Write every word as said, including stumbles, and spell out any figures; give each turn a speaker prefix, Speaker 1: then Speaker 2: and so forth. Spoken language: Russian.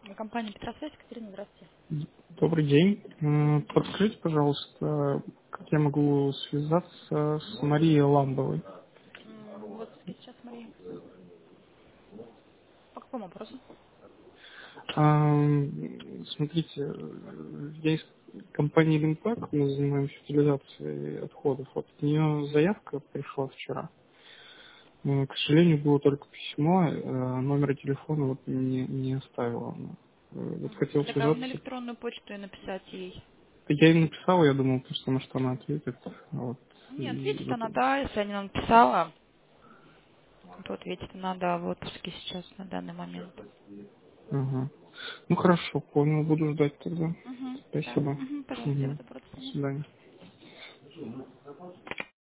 Speaker 1: Компания Петросвязь, Катерина, здравствуйте.
Speaker 2: Добрый день. М, Подскажите, пожалуйста, как я могу связаться с Марией Ламбовой?
Speaker 1: М, Вот сейчас, Мария. По какому вопросу?
Speaker 2: Ам, Смотрите, э, я из компании Лимпак, мы занимаемся утилизацией отходов. Вот от нее заявка пришла вчера. М, К сожалению, было только письмо, э, номера телефона вот не, не оставила она. Э, Вот хотел
Speaker 1: Так а вы на
Speaker 2: связаться.
Speaker 1: электронную почту и написать ей?
Speaker 2: Я ей написал, я думал, просто на что она ответит. Вот.
Speaker 1: Нет,
Speaker 2: И
Speaker 1: ответит
Speaker 2: вот.
Speaker 1: она, да, если я не написала, то ответит она, да, в отпуске сейчас на данный момент.
Speaker 2: Ага. Ну хорошо, понял, буду ждать тогда.
Speaker 1: Угу, да,
Speaker 2: Спасибо.
Speaker 1: угу, пожалуйста, всего
Speaker 2: Мгм.
Speaker 1: доброго, до
Speaker 2: До
Speaker 1: свидания.
Speaker 2: свидания.